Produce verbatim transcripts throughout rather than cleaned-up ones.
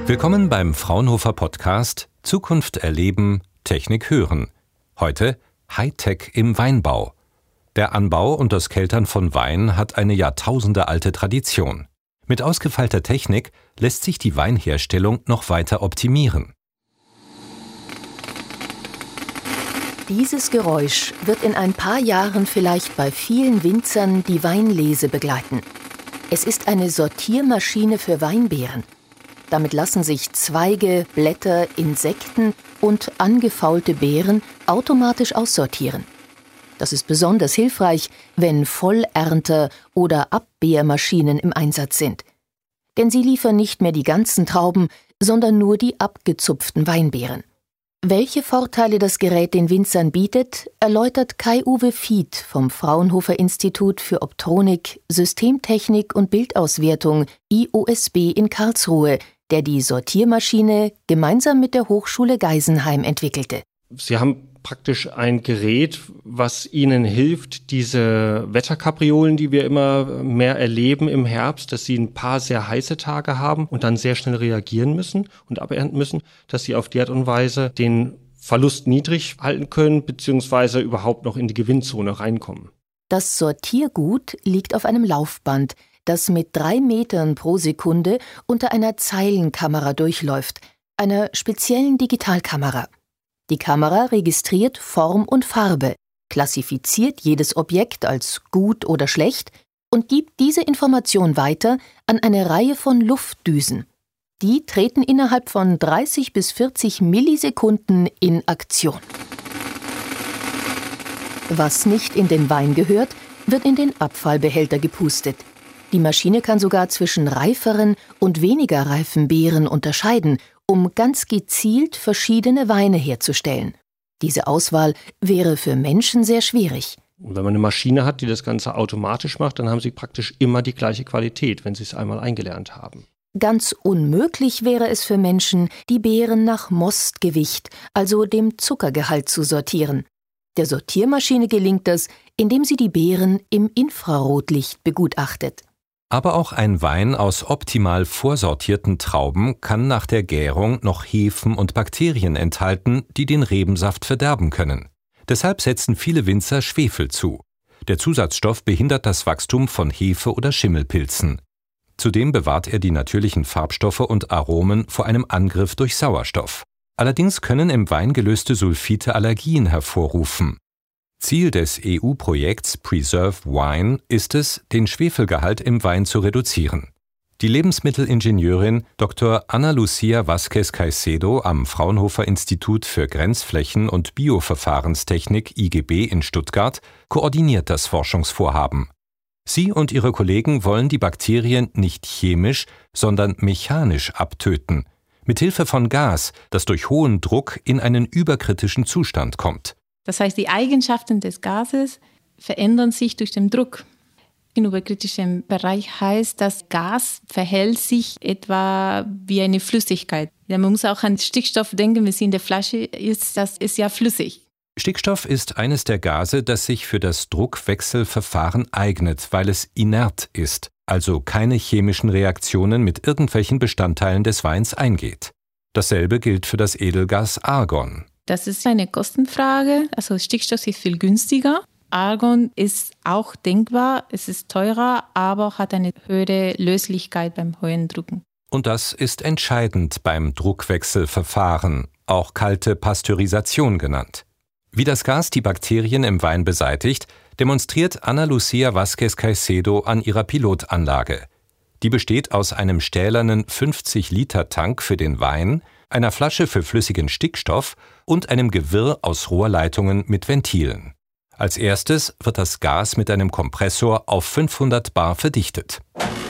Willkommen beim Fraunhofer Podcast Zukunft erleben, Technik hören. Heute Hightech im Weinbau. Der Anbau und das Keltern von Wein hat eine jahrtausendealte Tradition. Mit ausgefeilter Technik lässt sich die Weinherstellung noch weiter optimieren. Dieses Geräusch wird in ein paar Jahren vielleicht bei vielen Winzern die Weinlese begleiten. Es ist eine Sortiermaschine für Weinbeeren. Damit lassen sich Zweige, Blätter, Insekten und angefaulte Beeren automatisch aussortieren. Das ist besonders hilfreich, wenn Vollernter- oder Abbeermaschinen im Einsatz sind. Denn sie liefern nicht mehr die ganzen Trauben, sondern nur die abgezupften Weinbeeren. Welche Vorteile das Gerät den Winzern bietet, erläutert Kai-Uwe Fied vom Fraunhofer Institut für Optronik, Systemtechnik und Bildauswertung I O S B in Karlsruhe, der die Sortiermaschine gemeinsam mit der Hochschule Geisenheim entwickelte. Sie haben praktisch ein Gerät, was Ihnen hilft, diese Wetterkapriolen, die wir immer mehr erleben im Herbst, dass Sie ein paar sehr heiße Tage haben und dann sehr schnell reagieren müssen und abernten müssen, dass Sie auf die Art und Weise den Verlust niedrig halten können, beziehungsweise überhaupt noch in die Gewinnzone reinkommen. Das Sortiergut liegt auf einem Laufband, das mit drei Metern pro Sekunde unter einer Zeilenkamera durchläuft, einer speziellen Digitalkamera. Die Kamera registriert Form und Farbe, klassifiziert jedes Objekt als gut oder schlecht und gibt diese Information weiter an eine Reihe von Luftdüsen. Die treten innerhalb von dreißig bis vierzig Millisekunden in Aktion. Was nicht in den Wein gehört, wird in den Abfallbehälter gepustet. Die Maschine kann sogar zwischen reiferen und weniger reifen Beeren unterscheiden, um ganz gezielt verschiedene Weine herzustellen. Diese Auswahl wäre für Menschen sehr schwierig. Und wenn man eine Maschine hat, die das Ganze automatisch macht, dann haben Sie praktisch immer die gleiche Qualität, wenn Sie es einmal eingelernt haben. Ganz unmöglich wäre es für Menschen, die Beeren nach Mostgewicht, also dem Zuckergehalt, zu sortieren. Der Sortiermaschine gelingt das, indem sie die Beeren im Infrarotlicht begutachtet. Aber auch ein Wein aus optimal vorsortierten Trauben kann nach der Gärung noch Hefen und Bakterien enthalten, die den Rebensaft verderben können. Deshalb setzen viele Winzer Schwefel zu. Der Zusatzstoff behindert das Wachstum von Hefe- oder Schimmelpilzen. Zudem bewahrt er die natürlichen Farbstoffe und Aromen vor einem Angriff durch Sauerstoff. Allerdings können im Wein gelöste Sulfite Allergien hervorrufen. Ziel des E U-Projekts Preserve Wine ist es, den Schwefelgehalt im Wein zu reduzieren. Die Lebensmittelingenieurin Doktor Ana Lucia Vázquez Caicedo am Fraunhofer Institut für Grenzflächen- und Bioverfahrenstechnik I G B in Stuttgart koordiniert das Forschungsvorhaben. Sie und ihre Kollegen wollen die Bakterien nicht chemisch, sondern mechanisch abtöten, mithilfe von Gas, das durch hohen Druck in einen überkritischen Zustand kommt. Das heißt, die Eigenschaften des Gases verändern sich durch den Druck. In überkritischem Bereich heißt, das Gas verhält sich etwa wie eine Flüssigkeit. Ja, man muss auch an Stickstoff denken, wenn es in der Flasche ist, das ist ja flüssig. Stickstoff ist eines der Gase, das sich für das Druckwechselverfahren eignet, weil es inert ist, also keine chemischen Reaktionen mit irgendwelchen Bestandteilen des Weins eingeht. Dasselbe gilt für das Edelgas Argon. Das ist eine Kostenfrage. Also Stickstoff ist viel günstiger. Argon ist auch denkbar, es ist teurer, aber hat eine höhere Löslichkeit beim hohen Drucken. Und das ist entscheidend beim Druckwechselverfahren, auch kalte Pasteurisation genannt. Wie das Gas die Bakterien im Wein beseitigt, demonstriert Ana Lucia Vázquez Caicedo an ihrer Pilotanlage. Die besteht aus einem stählernen fünfzig Liter Tank für den Wein, einer Flasche für flüssigen Stickstoff und einem Gewirr aus Rohrleitungen mit Ventilen. Als erstes wird das Gas mit einem Kompressor auf fünfhundert Bar verdichtet.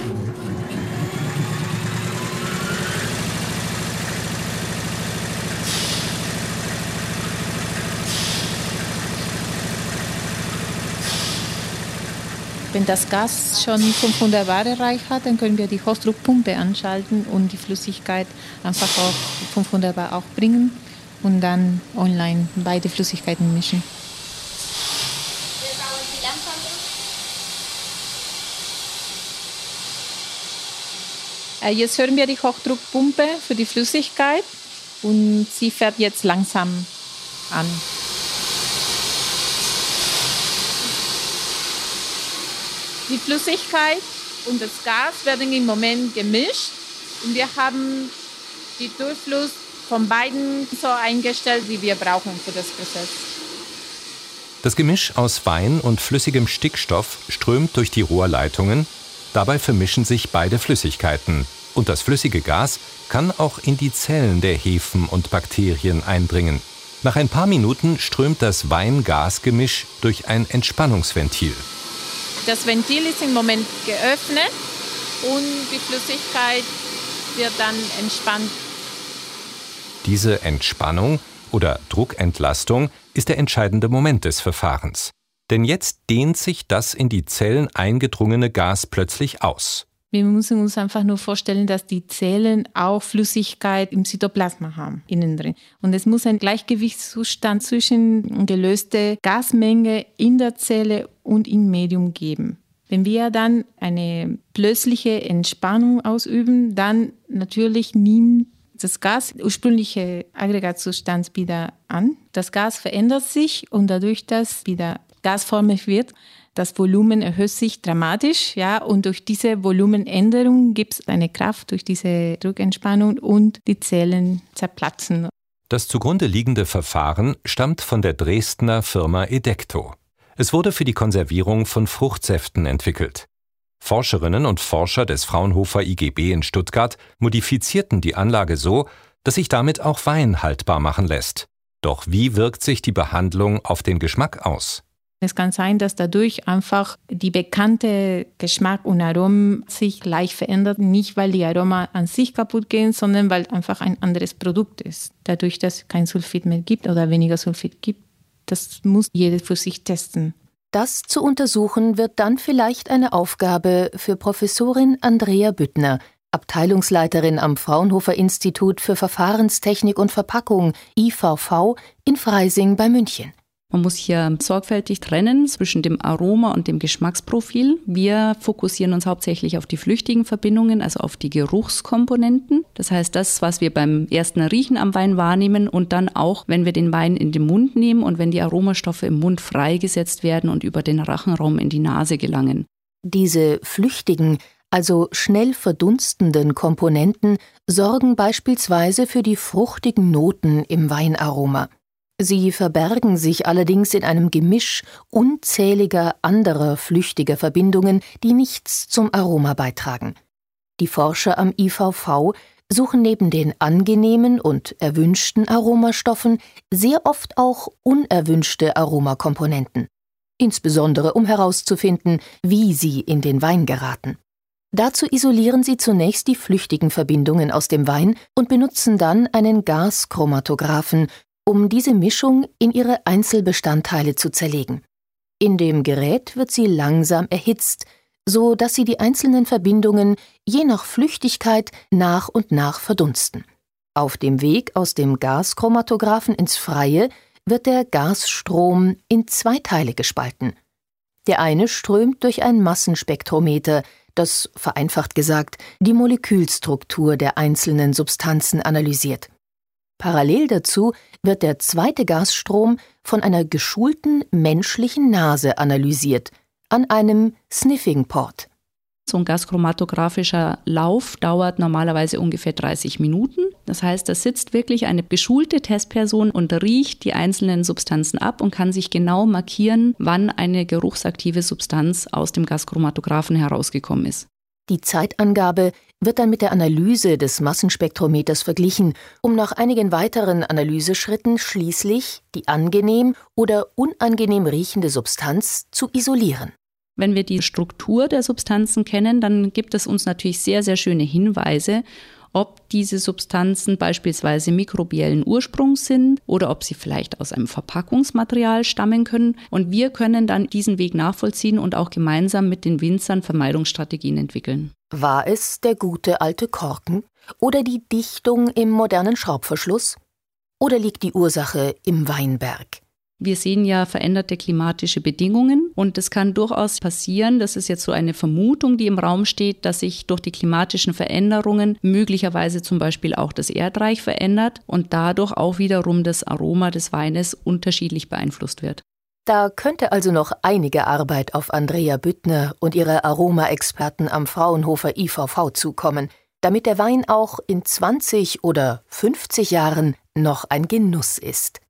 Wenn das Gas schon fünfhundert Bar erreicht hat, dann können wir die Hochdruckpumpe anschalten und die Flüssigkeit einfach auf fünfhundert Bar auch bringen und dann online beide Flüssigkeiten mischen. Wir bauen. die Lampe. Jetzt hören wir die Hochdruckpumpe für die Flüssigkeit und sie fährt jetzt langsam an. Die Flüssigkeit und das Gas werden im Moment gemischt und wir haben den Durchfluss von beiden so eingestellt, wie wir brauchen für das Prozess. Das Gemisch aus Wein und flüssigem Stickstoff strömt durch die Rohrleitungen. Dabei vermischen sich beide Flüssigkeiten und das flüssige Gas kann auch in die Zellen der Hefen und Bakterien eindringen. Nach ein paar Minuten strömt das Wein-Gas-Gemisch durch ein Entspannungsventil. Das Ventil ist im Moment geöffnet und die Flüssigkeit wird dann entspannt. Diese Entspannung oder Druckentlastung ist der entscheidende Moment des Verfahrens. Denn jetzt dehnt sich das in die Zellen eingedrungene Gas plötzlich aus. Wir müssen uns einfach nur vorstellen, dass die Zellen auch Flüssigkeit im Zytoplasma haben, innen drin. Und es muss ein Gleichgewichtszustand zwischen gelöste Gasmenge in der Zelle und im Medium geben. Wenn wir dann eine plötzliche Entspannung ausüben, dann natürlich nimmt das Gas ursprüngliche Aggregatzustand wieder an. Das Gas verändert sich und dadurch, dass wieder gasförmig wird, das Volumen erhöht sich dramatisch, ja, und durch diese Volumenänderung gibt es eine Kraft durch diese Druckentspannung und die Zellen zerplatzen. Das zugrunde liegende Verfahren stammt von der Dresdner Firma Edecto. Es wurde für die Konservierung von Fruchtsäften entwickelt. Forscherinnen und Forscher des Fraunhofer I G B in Stuttgart modifizierten die Anlage so, dass sich damit auch Wein haltbar machen lässt. Doch wie wirkt sich die Behandlung auf den Geschmack aus? Es kann sein, dass dadurch einfach die bekannte Geschmack und Aromen sich leicht verändert. Nicht, weil die Aromen an sich kaputt gehen, sondern weil einfach ein anderes Produkt ist. Dadurch, dass es kein Sulfid mehr gibt oder weniger Sulfid gibt, das muss jeder für sich testen. Das zu untersuchen wird dann vielleicht eine Aufgabe für Professorin Andrea Büttner, Abteilungsleiterin am Fraunhofer Institut für Verfahrenstechnik und Verpackung I V V in Freising bei München. Man muss hier sorgfältig trennen zwischen dem Aroma und dem Geschmacksprofil. Wir fokussieren uns hauptsächlich auf die flüchtigen Verbindungen, also auf die Geruchskomponenten. Das heißt, das, was wir beim ersten Riechen am Wein wahrnehmen und dann auch, wenn wir den Wein in den Mund nehmen und wenn die Aromastoffe im Mund freigesetzt werden und über den Rachenraum in die Nase gelangen. Diese flüchtigen, also schnell verdunstenden Komponenten sorgen beispielsweise für die fruchtigen Noten im Weinaroma. Sie verbergen sich allerdings in einem Gemisch unzähliger anderer flüchtiger Verbindungen, die nichts zum Aroma beitragen. Die Forscher am I V V suchen neben den angenehmen und erwünschten Aromastoffen sehr oft auch unerwünschte Aromakomponenten, insbesondere um herauszufinden, wie sie in den Wein geraten. Dazu isolieren sie zunächst die flüchtigen Verbindungen aus dem Wein und benutzen dann einen Gaschromatographen, um diese Mischung in ihre Einzelbestandteile zu zerlegen. In dem Gerät wird sie langsam erhitzt, so dass sie die einzelnen Verbindungen je nach Flüchtigkeit nach und nach verdunsten. Auf dem Weg aus dem Gaschromatographen ins Freie wird der Gasstrom in zwei Teile gespalten. Der eine strömt durch ein Massenspektrometer, das, vereinfacht gesagt, die Molekülstruktur der einzelnen Substanzen analysiert. Parallel dazu wird der zweite Gasstrom von einer geschulten menschlichen Nase analysiert, an einem Sniffing Port. So ein gaschromatographischer Lauf dauert normalerweise ungefähr dreißig Minuten. Das heißt, da sitzt wirklich eine geschulte Testperson und riecht die einzelnen Substanzen ab und kann sich genau markieren, wann eine geruchsaktive Substanz aus dem Gaschromatographen herausgekommen ist. Die Zeitangabe wird dann mit der Analyse des Massenspektrometers verglichen, um nach einigen weiteren Analyseschritten schließlich die angenehm oder unangenehm riechende Substanz zu isolieren. Wenn wir die Struktur der Substanzen kennen, dann gibt es uns natürlich sehr, sehr schöne Hinweise, ob diese Substanzen beispielsweise mikrobiellen Ursprungs sind oder ob sie vielleicht aus einem Verpackungsmaterial stammen können. Und wir können dann diesen Weg nachvollziehen und auch gemeinsam mit den Winzern Vermeidungsstrategien entwickeln. War es der gute alte Korken oder die Dichtung im modernen Schraubverschluss? Oder liegt die Ursache im Weinberg? Wir sehen ja veränderte klimatische Bedingungen und es kann durchaus passieren, das ist jetzt so eine Vermutung, die im Raum steht, dass sich durch die klimatischen Veränderungen möglicherweise zum Beispiel auch das Erdreich verändert und dadurch auch wiederum das Aroma des Weines unterschiedlich beeinflusst wird. Da könnte also noch einige Arbeit auf Andrea Büttner und ihre Aromaexperten am Fraunhofer I V V zukommen, damit der Wein auch in zwanzig oder fünfzig Jahren noch ein Genuss ist.